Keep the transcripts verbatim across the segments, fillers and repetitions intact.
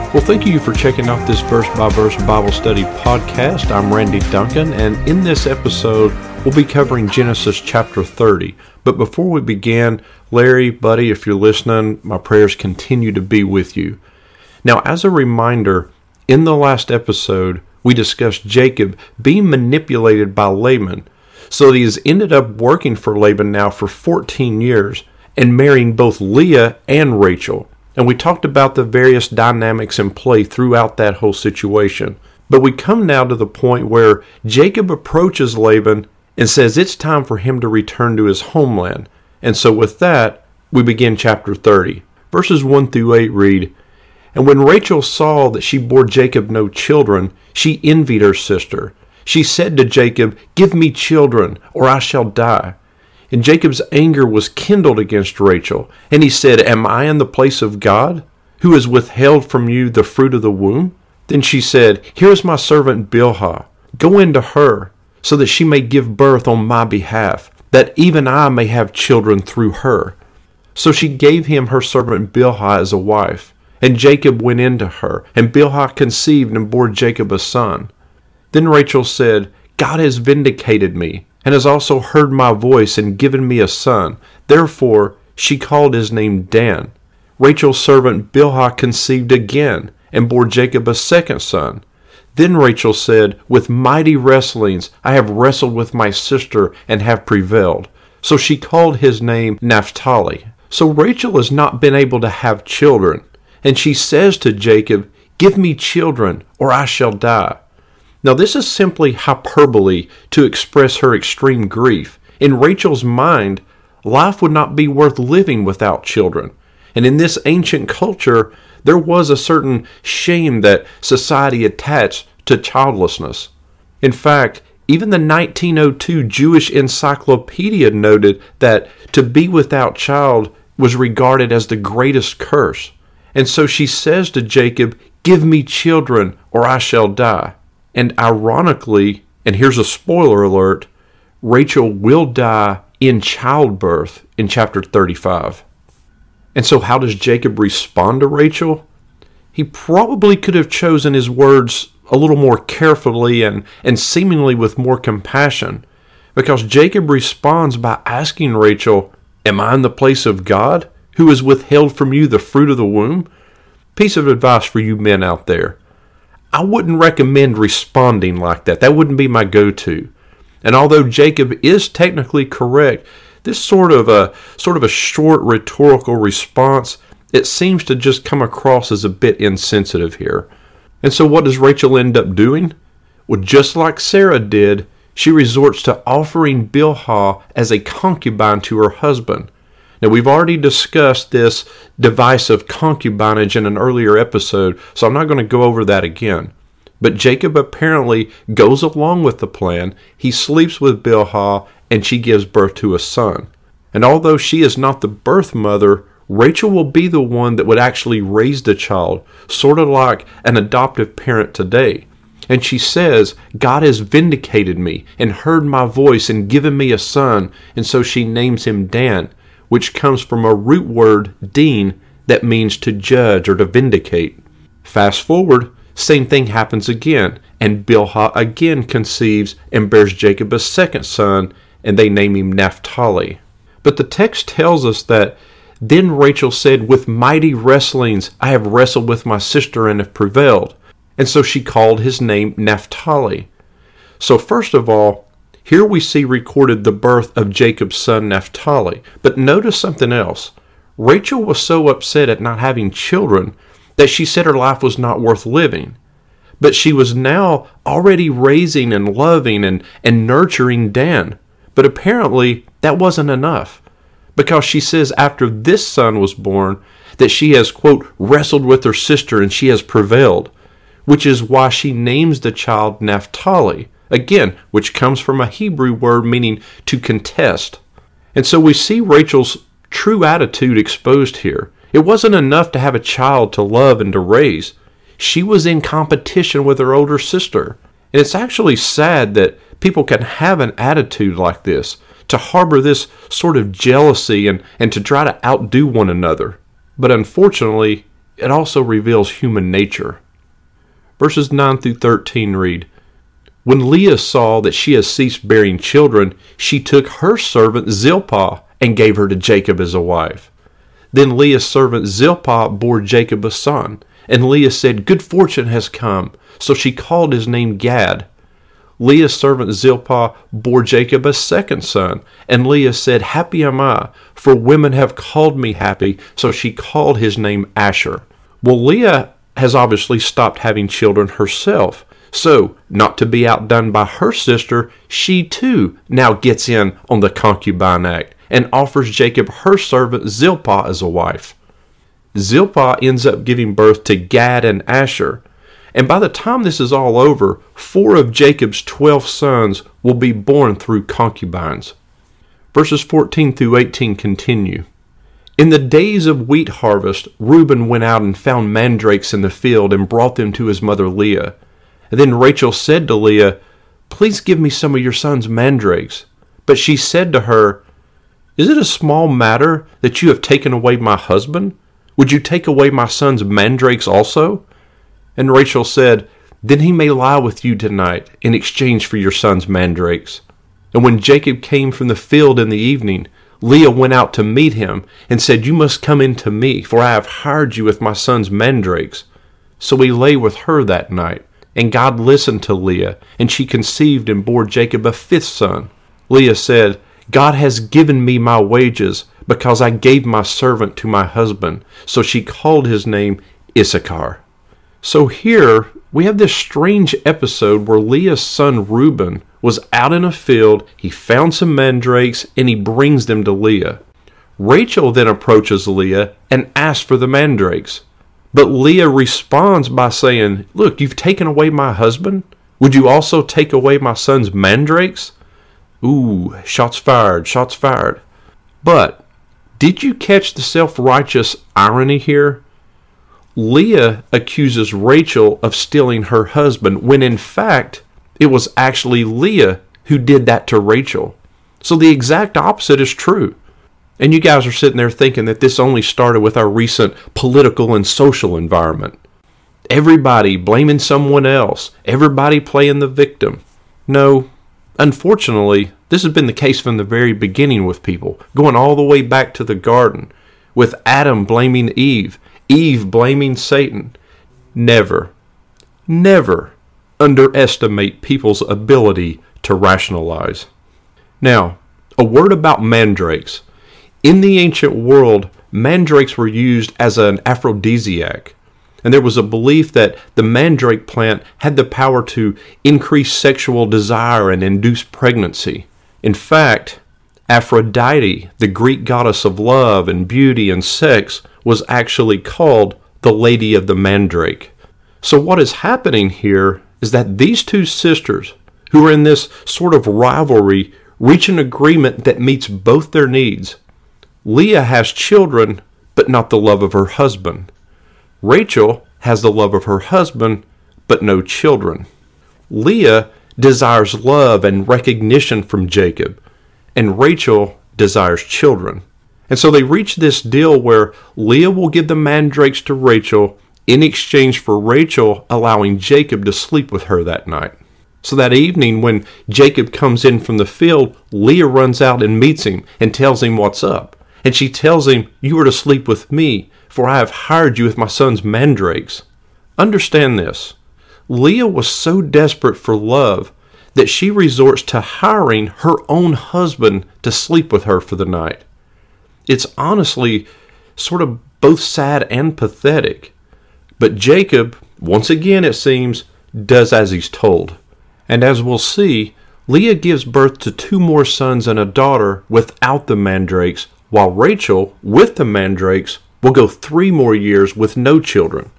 Well, thank you for checking out this verse-by-verse Bible study podcast. I'm Randy Duncan, and in this episode, we'll be covering Genesis chapter thirty. But before we begin, Larry, buddy, if you're listening, my prayers continue to be with you. Now, as a reminder, in the last episode, we discussed Jacob being manipulated by Laban, so that he has ended up working for Laban now for fourteen years and marrying both Leah and Rachel. And we talked about the various dynamics in play throughout that whole situation. But we come now to the point where Jacob approaches Laban and says it's time for him to return to his homeland. And so with that, we begin chapter thirty. Verses one through eight read, "And when Rachel saw that she bore Jacob no children, she envied her sister. She said to Jacob, 'Give me children, or I shall die.' And Jacob's anger was kindled against Rachel, and he said, 'Am I in the place of God, who has withheld from you the fruit of the womb?' Then she said, 'Here is my servant Bilhah. Go into her, so that she may give birth on my behalf, that even I may have children through her.' So she gave him her servant Bilhah as a wife. And Jacob went into her, and Bilhah conceived and bore Jacob a son. Then Rachel said, 'God has vindicated me, and has also heard my voice and given me a son.' Therefore she called his name Dan. Rachel's servant Bilhah conceived again, and bore Jacob a second son. Then Rachel said, 'With mighty wrestlings I have wrestled with my sister, and have prevailed.' So she called his name Naphtali. So Rachel has not been able to have children, and she says to Jacob, 'Give me children, or I shall die.' Now this is simply hyperbole to express her extreme grief. In Rachel's mind, life would not be worth living without children. And in this ancient culture, there was a certain shame that society attached to childlessness. In fact, even the nineteen oh two Jewish Encyclopedia noted that to be without child was regarded as the greatest curse. And so she says to Jacob, 'Give me children, or I shall die.' And ironically, and here's a spoiler alert, Rachel will die in childbirth in chapter thirty-five. And so how does Jacob respond to Rachel? He probably could have chosen his words a little more carefully and, and seemingly with more compassion, because Jacob responds by asking Rachel, 'Am I in the place of God, who has withheld from you the fruit of the womb?' Piece of advice for you men out there. I wouldn't recommend responding like that. That wouldn't be my go-to. And although Jacob is technically correct, this sort of a sort of a short rhetorical response, it seems to just come across as a bit insensitive here. And so what does Rachel end up doing? Well, just like Sarah did, she resorts to offering Bilhah as a concubine to her husband. Now, we've already discussed this device of concubinage in an earlier episode, so I'm not going to go over that again. But Jacob apparently goes along with the plan. He sleeps with Bilhah, and she gives birth to a son. And although she is not the birth mother, Rachel will be the one that would actually raise the child, sort of like an adoptive parent today. And she says, 'God has vindicated me, and heard my voice, and given me a son,' and so she names him Dan, which comes from a root word, din, that means to judge or to vindicate. Fast forward, same thing happens again, and Bilhah again conceives and bears Jacob a second son, and they name him Naphtali. But the text tells us that then Rachel said, 'With mighty wrestlings I have wrestled with my sister and have prevailed.' And so she called his name Naphtali. So first of all, here we see recorded the birth of Jacob's son Naphtali. But notice something else. Rachel was so upset at not having children that she said her life was not worth living. But she was now already raising and loving and, and nurturing Dan. But apparently that wasn't enough, because she says after this son was born that she has, quote, wrestled with her sister and she has prevailed, which is why she names the child Naphtali. Again, which comes from a Hebrew word meaning to contest. And so we see Rachel's true attitude exposed here. It wasn't enough to have a child to love and to raise. She was in competition with her older sister. And it's actually sad that people can have an attitude like this, to harbor this sort of jealousy and, and to try to outdo one another. But unfortunately, it also reveals human nature. Verses nine through thirteen read, When Leah saw that she had ceased bearing children, she took her servant Zilpah and gave her to Jacob as a wife. Then Leah's servant Zilpah bore Jacob a son, and Leah said, Good fortune has come. So she called his name Gad. Leah's servant Zilpah bore Jacob a second son, and Leah said, Happy am I, for women have called me happy. So she called his name Asher. Well, Leah has obviously stopped having children herself. So, not to be outdone by her sister, she too now gets in on the concubine act and offers Jacob her servant Zilpah as a wife. Zilpah ends up giving birth to Gad and Asher, and by the time this is all over, four of Jacob's twelve sons will be born through concubines. Verses fourteen through eighteen continue. In the days of wheat harvest, Reuben went out and found mandrakes in the field and brought them to his mother Leah. And then Rachel said to Leah, Please give me some of your son's mandrakes. But she said to her, Is it a small matter that you have taken away my husband? Would you take away my son's mandrakes also? And Rachel said, Then he may lie with you tonight in exchange for your son's mandrakes. And when Jacob came from the field in the evening, Leah went out to meet him and said, You must come in to me, for I have hired you with my son's mandrakes. So he lay with her that night. And God listened to Leah, and she conceived and bore Jacob a fifth son. Leah said, God has given me my wages, because I gave my servant to my husband. So she called his name Issachar. So here we have this strange episode where Leah's son Reuben was out in a field, he found some mandrakes, and he brings them to Leah. Rachel then approaches Leah and asks for the mandrakes. But Leah responds by saying, Look, you've taken away my husband? Would you also take away my son's mandrakes? Ooh, shots fired, shots fired. But did you catch the self-righteous irony here? Leah accuses Rachel of stealing her husband when in fact it was actually Leah who did that to Rachel. So the exact opposite is true. And you guys are sitting there thinking that this only started with our recent political and social environment. Everybody blaming someone else. Everybody playing the victim. No, unfortunately, this has been the case from the very beginning with people, going all the way back to the garden, with Adam blaming Eve, Eve blaming Satan. Never, never underestimate people's ability to rationalize. Now, a word about mandrakes. In the ancient world, mandrakes were used as an aphrodisiac, and there was a belief that the mandrake plant had the power to increase sexual desire and induce pregnancy. In fact, Aphrodite, the Greek goddess of love and beauty and sex, was actually called the Lady of the Mandrake. So what is happening here is that these two sisters, who are in this sort of rivalry, reach an agreement that meets both their needs. Leah has children, but not the love of her husband. Rachel has the love of her husband, but no children. Leah desires love and recognition from Jacob, and Rachel desires children. And so they reach this deal where Leah will give the mandrakes to Rachel in exchange for Rachel allowing Jacob to sleep with her that night. So that evening when Jacob comes in from the field, Leah runs out and meets him and tells him what's up. And she tells him, You are to sleep with me, for I have hired you with my son's mandrakes. Understand this. Leah was so desperate for love that she resorts to hiring her own husband to sleep with her for the night. It's honestly sort of both sad and pathetic. But Jacob, once again it seems, does as he's told. And as we'll see, Leah gives birth to two more sons and a daughter without the mandrakes, while Rachel, with the mandrakes, will go three more years with no children.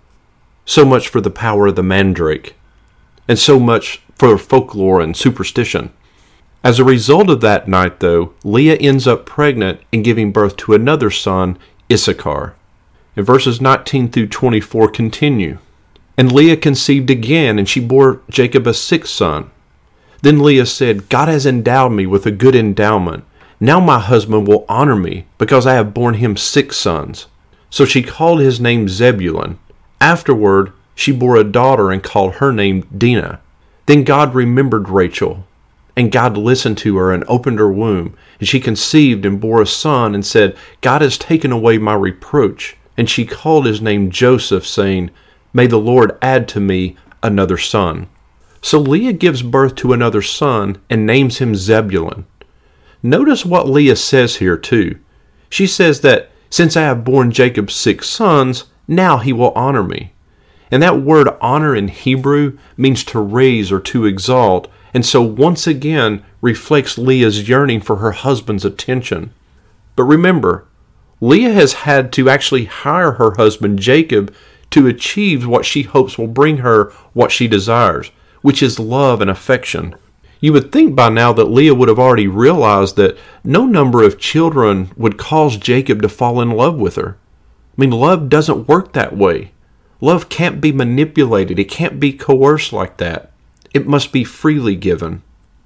So much for the power of the mandrake, and so much for folklore and superstition. As a result of that night, though, Leah ends up pregnant and giving birth to another son, Issachar. And verses nineteen through twenty-four continue. And Leah conceived again, and she bore Jacob a sixth son. Then Leah said, God has endowed me with a good endowment. Now my husband will honor me, because I have borne him six sons. So she called his name Zebulun. Afterward, she bore a daughter and called her name Dinah. Then God remembered Rachel, and God listened to her and opened her womb. And she conceived and bore a son and said, God has taken away my reproach. And she called his name Joseph, saying, May the Lord add to me another son. So Leah gives birth to another son and names him Zebulun. Notice what Leah says here too. She says that since I have borne Jacob six sons, now he will honor me. And that word honor in Hebrew means to raise or to exalt, and so once again reflects Leah's yearning for her husband's attention. But remember, Leah has had to actually hire her husband Jacob to achieve what she hopes will bring her what she desires, which is love and affection. You would think by now that Leah would have already realized that no number of children would cause Jacob to fall in love with her. I mean, love doesn't work that way. Love can't be manipulated. It can't be coerced like that. It must be freely given.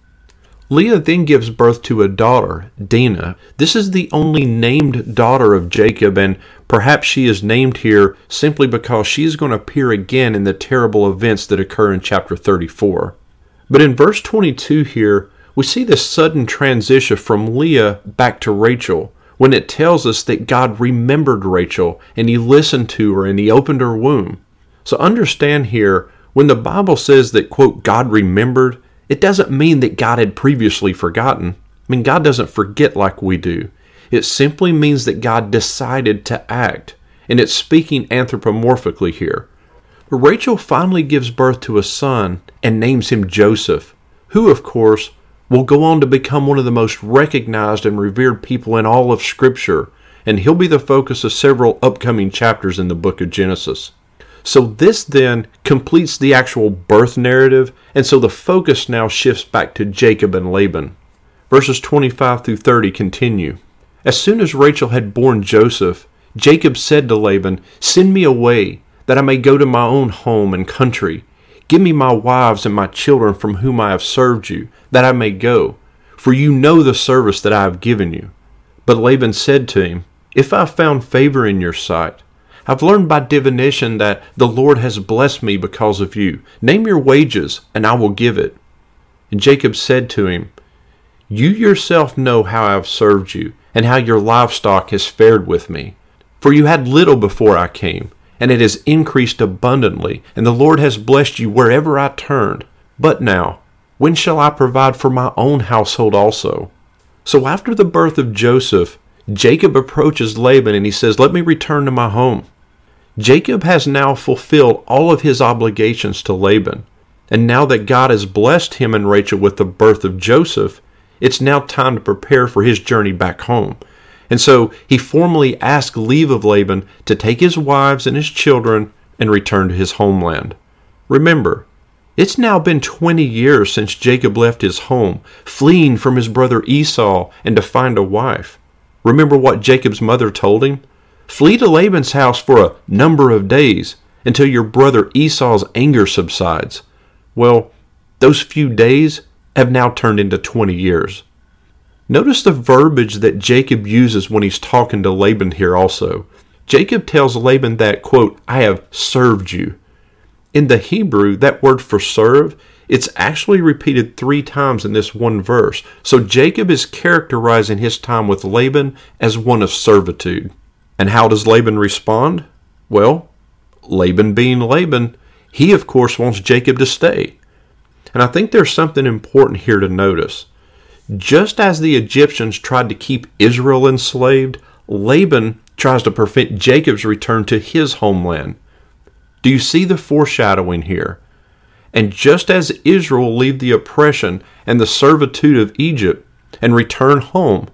Leah then gives birth to a daughter, Dinah. This is the only named daughter of Jacob, and perhaps she is named here simply because she is going to appear again in the terrible events that occur in chapter thirty-four. But in verse twenty-two here, we see this sudden transition from Leah back to Rachel, when it tells us that God remembered Rachel, and he listened to her, and he opened her womb. So understand here, when the Bible says that, quote, God remembered, it doesn't mean that God had previously forgotten. I mean, God doesn't forget like we do. It simply means that God decided to act, and it's speaking anthropomorphically here. Rachel finally gives birth to a son and names him Joseph, who, of course, will go on to become one of the most recognized and revered people in all of Scripture, and he'll be the focus of several upcoming chapters in the book of Genesis. So this then completes the actual birth narrative, and so the focus now shifts back to Jacob and Laban. Verses twenty-five through thirty continue. As soon as Rachel had borne Joseph, Jacob said to Laban, Send me away, that I may go to my own home and country. Give me my wives and my children from whom I have served you, that I may go, for you know the service that I have given you. But Laban said to him, If I have found favor in your sight, I've learned by divination that the Lord has blessed me because of you. Name your wages, and I will give it. And Jacob said to him, You yourself know how I have served you, and how your livestock has fared with me. For you had little before I came, and it has increased abundantly, and the Lord has blessed you wherever I turned. But now, when shall I provide for my own household also? So after the birth of Joseph, Jacob approaches Laban and he says, Let me return to my home. Jacob has now fulfilled all of his obligations to Laban. And now that God has blessed him and Rachel with the birth of Joseph, it's now time to prepare for his journey back home. And so he formally asked leave of Laban to take his wives and his children and return to his homeland. Remember, it's now been twenty years since Jacob left his home, fleeing from his brother Esau and to find a wife. Remember what Jacob's mother told him? Flee to Laban's house for a number of days until your brother Esau's anger subsides. Well, those few days have now turned into twenty years. Notice the verbiage that Jacob uses when he's talking to Laban here also. Jacob tells Laban that, quote, I have served you. In the Hebrew, that word for serve, it's actually repeated three times in this one verse. So Jacob is characterizing his time with Laban as one of servitude. And how does Laban respond? Well, Laban being Laban, he of course wants Jacob to stay. And I think there's something important here to notice. Just as the Egyptians tried to keep Israel enslaved, Laban tries to prevent Jacob's return to his homeland. Do you see the foreshadowing here? And just as Israel leave the oppression and the servitude of Egypt and return home,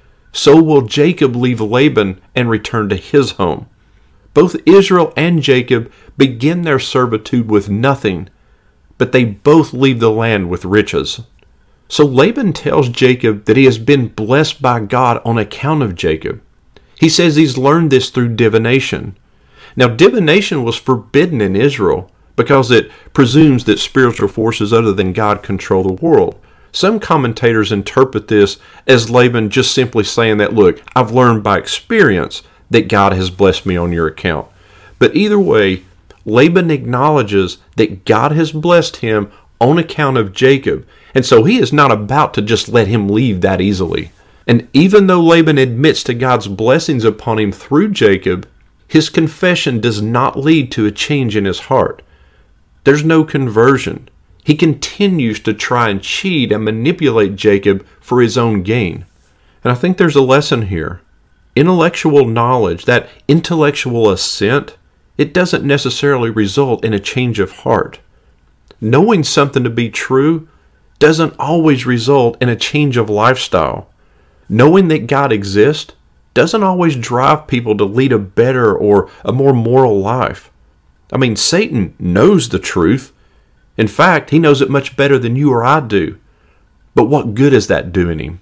so will Jacob leave Laban and return to his home. Both Israel and Jacob begin their servitude with nothing, but they both leave the land with riches. So Laban tells Jacob that he has been blessed by God on account of Jacob. He says he's learned this through divination. Now, divination was forbidden in Israel because it presumes that spiritual forces other than God control the world. Some commentators interpret this as Laban just simply saying that, look, I've learned by experience that God has blessed me on your account. But either way, Laban acknowledges that God has blessed him on account of Jacob, and so he is not about to just let him leave that easily. And even though Laban admits to God's blessings upon him through Jacob, his confession does not lead to a change in his heart. There's no conversion. He continues to try and cheat and manipulate Jacob for his own gain. And I think there's a lesson here. Intellectual knowledge, that intellectual assent, it doesn't necessarily result in a change of heart. Knowing something to be true doesn't always result in a change of lifestyle. Knowing that God exists doesn't always drive people to lead a better or a more moral life. I mean, Satan knows the truth. In fact, he knows it much better than you or I do. But what good is that doing him?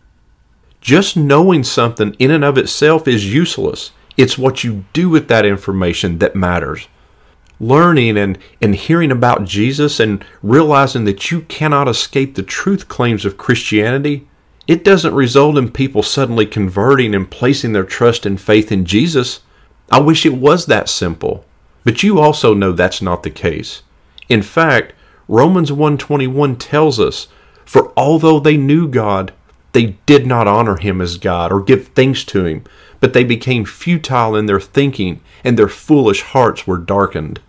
Just knowing something in and of itself is useless. It's what you do with that information that matters. Learning and, and hearing about Jesus and realizing that you cannot escape the truth claims of Christianity, it doesn't result in people suddenly converting and placing their trust and faith in Jesus. I wish it was that simple. But you also know that's not the case. In fact, Romans one twenty-one tells us, "For although they knew God, they did not honor him as God or give thanks to him, but they became futile in their thinking, and their foolish hearts were darkened."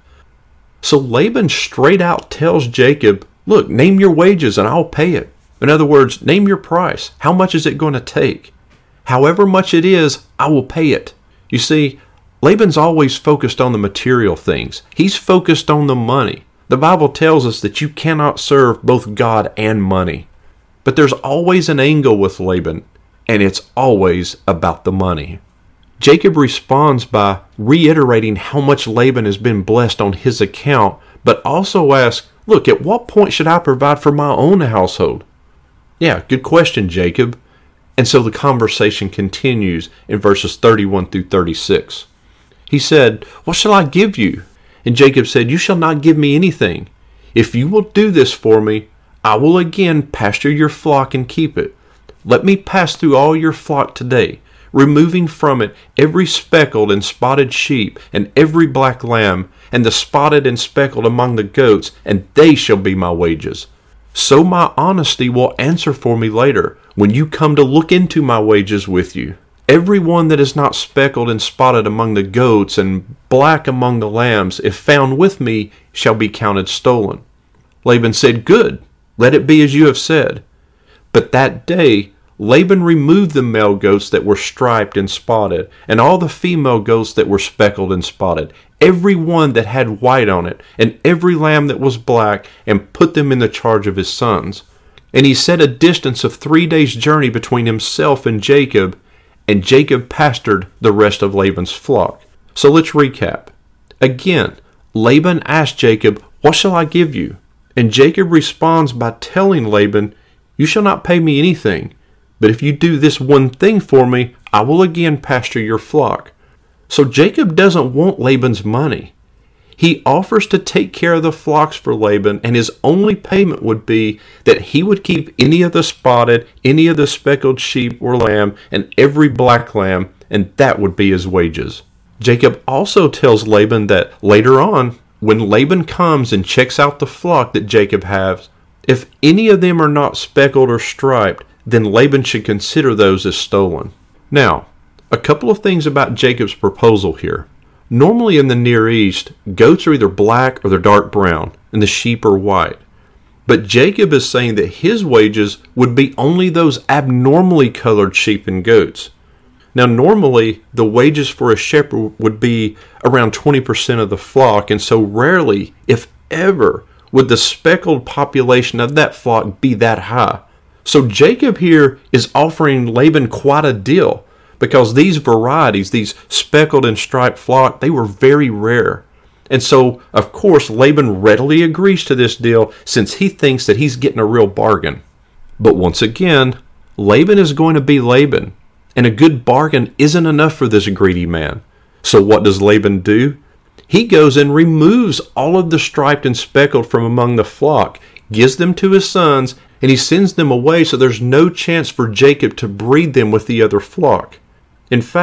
So Laban straight out tells Jacob, look, name your wages and I'll pay it. In other words, name your price. How much is it going to take? However much it is, I will pay it. You see, Laban's always focused on the material things. He's focused on the money. The Bible tells us that you cannot serve both God and money. But there's always an angle with Laban, and it's always about the money. Jacob responds by reiterating how much Laban has been blessed on his account, but also asks, look, at what point should I provide for my own household? Yeah, good question, Jacob. And so the conversation continues in verses thirty-one through thirty-six. He said, what shall I give you? And Jacob said, you shall not give me anything. If you will do this for me, I will again pasture your flock and keep it. Let me pass through all your flock today, removing from it every speckled and spotted sheep and every black lamb, and the spotted and speckled among the goats, and they shall be my wages. So my honesty will answer for me later, when you come to look into my wages with you. Every one that is not speckled and spotted among the goats and black among the lambs, if found with me, shall be counted stolen. Laban said, good, let it be as you have said. But that day Laban removed the male goats that were striped and spotted, and all the female goats that were speckled and spotted, every one that had white on it, and every lamb that was black, and put them in the charge of his sons. And he set a distance of three days' journey between himself and Jacob, and Jacob pastured the rest of Laban's flock. So let's recap. Again, Laban asked Jacob, what shall I give you? And Jacob responds by telling Laban, you shall not pay me anything, but if you do this one thing for me, I will again pasture your flock. So Jacob doesn't want Laban's money. He offers to take care of the flocks for Laban, and his only payment would be that he would keep any of the spotted, any of the speckled sheep or lamb, and every black lamb, and that would be his wages. Jacob also tells Laban that later on, when Laban comes and checks out the flock that Jacob has, if any of them are not speckled or striped, then Laban should consider those as stolen. Now, a couple of things about Jacob's proposal here. Normally in the Near East, goats are either black or they're dark brown, and the sheep are white. But Jacob is saying that his wages would be only those abnormally colored sheep and goats. Now normally, the wages for a shepherd would be around twenty percent of the flock, and so rarely, if ever, would the speckled population of that flock be that high. So Jacob here is offering Laban quite a deal, because these varieties, these speckled and striped flock, they were very rare. And so, of course, Laban readily agrees to this deal since he thinks that he's getting a real bargain. But once again, Laban is going to be Laban, and a good bargain isn't enough for this greedy man. So what does Laban do? He goes and removes all of the striped and speckled from among the flock, gives them to his sons, and he sends them away so there's no chance for Jacob to breed them with the other flock. In fact,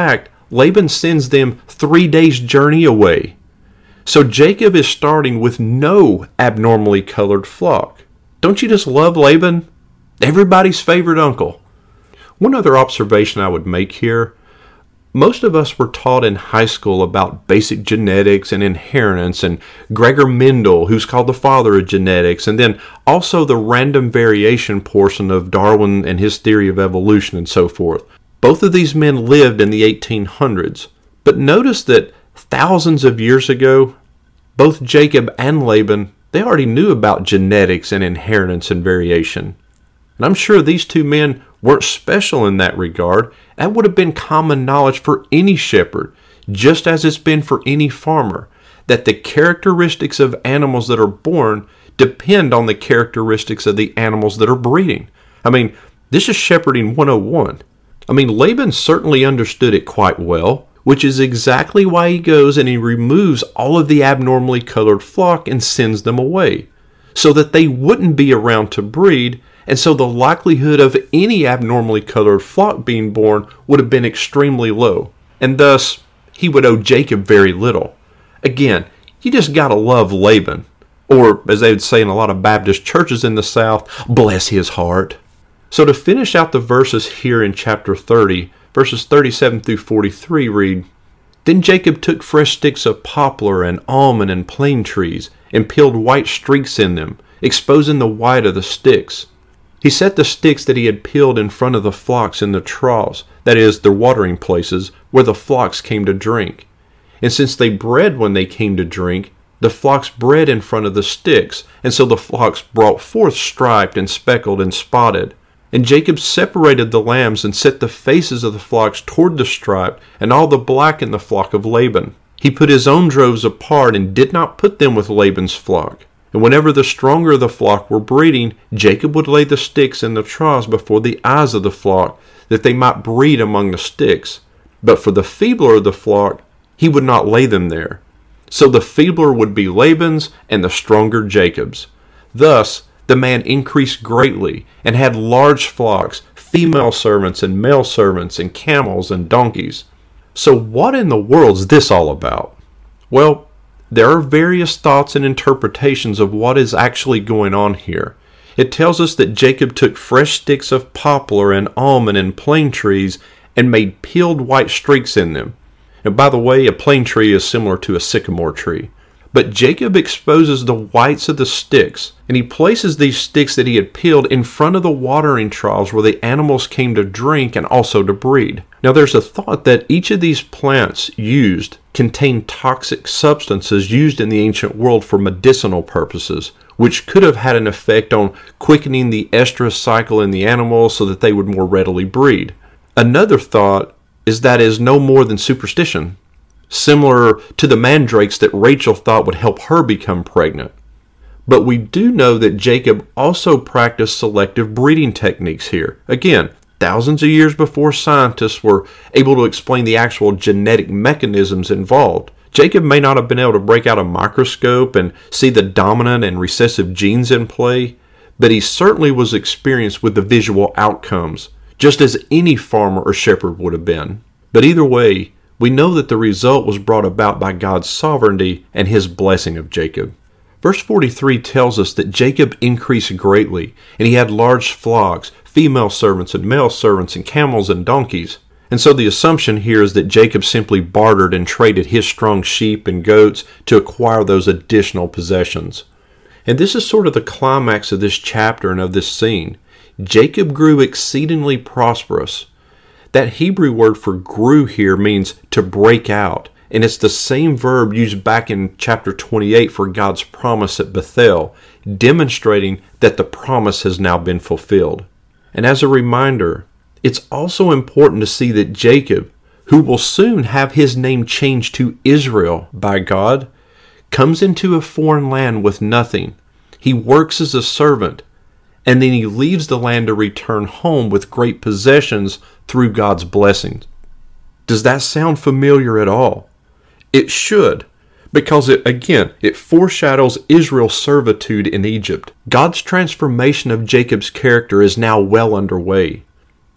Laban sends them three days' journey away. So Jacob is starting with no abnormally colored flock. Don't you just love Laban? Everybody's favorite uncle. One other observation I would make here. Most of us were taught in high school about basic genetics and inheritance, and Gregor Mendel, who's called the father of genetics, and then also the random variation portion of Darwin and his theory of evolution and so forth. Both of these men lived in the eighteen hundreds. But notice that thousands of years ago, both Jacob and Laban, they already knew about genetics and inheritance and variation. And I'm sure these two men weren't special in that regard. That would have been common knowledge for any shepherd, just as it's been for any farmer, that the characteristics of animals that are born depend on the characteristics of the animals that are breeding. I mean, this is shepherding one oh one. I mean, Laban certainly understood it quite well, which is exactly why he goes and he removes all of the abnormally colored flock and sends them away, so that they wouldn't be around to breed, and so the likelihood of any abnormally colored flock being born would have been extremely low, and thus he would owe Jacob very little. Again, you just gotta love Laban, or as they would say in a lot of Baptist churches in the South, bless his heart. So to finish out the verses here in chapter thirty, verses thirty-seven through forty-three read, Then Jacob took fresh sticks of poplar and almond and plane trees, and peeled white streaks in them, exposing the white of the sticks. He set the sticks that he had peeled in front of the flocks in the troughs, that is, their watering places, where the flocks came to drink. And since they bred when they came to drink, the flocks bred in front of the sticks, and so the flocks brought forth striped and speckled and spotted. And Jacob separated the lambs and set the faces of the flocks toward the striped, and all the black in the flock of Laban. He put his own droves apart and did not put them with Laban's flock. And whenever the stronger of the flock were breeding, Jacob would lay the sticks in the troughs before the eyes of the flock, that they might breed among the sticks. But for the feebler of the flock, he would not lay them there. So the feebler would be Laban's, and the stronger Jacob's. Thus the man increased greatly, and had large flocks, female servants and male servants, and camels and donkeys. So what in the world's this all about? Well, there are various thoughts and interpretations of what is actually going on here. It tells us that Jacob took fresh sticks of poplar and almond and plane trees and made peeled white streaks in them. And by the way, a plane tree is similar to a sycamore tree. But Jacob exposes the whites of the sticks, and he places these sticks that he had peeled in front of the watering troughs where the animals came to drink and also to breed. Now there's a thought that each of these plants used contained toxic substances used in the ancient world for medicinal purposes, which could have had an effect on quickening the estrus cycle in the animals so that they would more readily breed. Another thought is that is no more than superstition, similar to the mandrakes that Rachel thought would help her become pregnant. But we do know that Jacob also practiced selective breeding techniques here. Again, thousands of years before scientists were able to explain the actual genetic mechanisms involved. Jacob may not have been able to break out a microscope and see the dominant and recessive genes in play, but he certainly was experienced with the visual outcomes, just as any farmer or shepherd would have been. But either way, we know that the result was brought about by God's sovereignty and his blessing of Jacob. Verse forty-three tells us that Jacob increased greatly, and he had large flocks, female servants and male servants, and camels and donkeys. And so the assumption here is that Jacob simply bartered and traded his strong sheep and goats to acquire those additional possessions. And this is sort of the climax of this chapter and of this scene. Jacob grew exceedingly prosperous. That Hebrew word for grew here means to break out, and it's the same verb used back in chapter twenty-eight for God's promise at Bethel, demonstrating that the promise has now been fulfilled. And as a reminder, it's also important to see that Jacob, who will soon have his name changed to Israel by God, comes into a foreign land with nothing. He works as a servant, and then he leaves the land to return home with great possessions through God's blessings. Does that sound familiar at all? It should, because it, again, it foreshadows Israel's servitude in Egypt. God's transformation of Jacob's character is now well underway.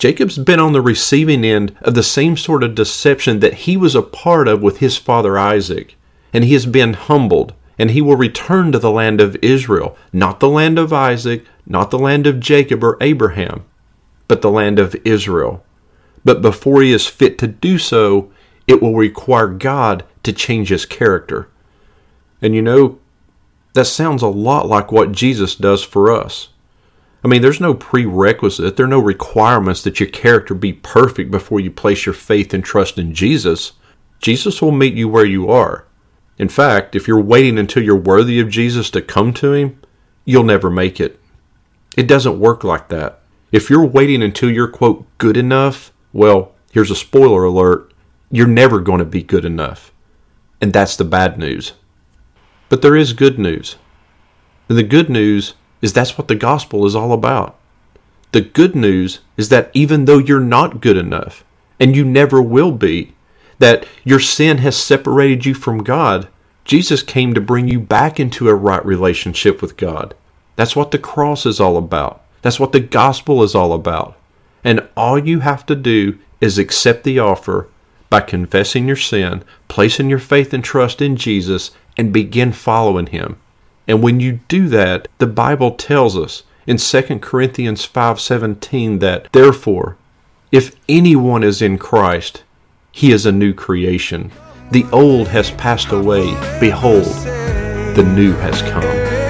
Jacob's been on the receiving end of the same sort of deception that he was a part of with his father Isaac. And he has been humbled, and he will return to the land of Israel, not the land of Isaac, not the land of Jacob or Abraham, but the land of Israel. But before he is fit to do so, it will require God to change his character. And you know, that sounds a lot like what Jesus does for us. I mean, there's no prerequisite, there are no requirements that your character be perfect before you place your faith and trust in Jesus. Jesus will meet you where you are. In fact, if you're waiting until you're worthy of Jesus to come to him, you'll never make it. It doesn't work like that. If you're waiting until you're, quote, good enough, well, here's a spoiler alert, you're never going to be good enough. And that's the bad news. But there is good news. And the good news is that's what the gospel is all about. The good news is that even though you're not good enough, and you never will be, that your sin has separated you from God, Jesus came to bring you back into a right relationship with God. That's what the cross is all about. That's what the gospel is all about. And all you have to do is accept the offer by confessing your sin, placing your faith and trust in Jesus, and begin following him. And when you do that, the Bible tells us in Second Corinthians five seventeen that, therefore, if anyone is in Christ, he is a new creation. The old has passed away. Behold, the new has come.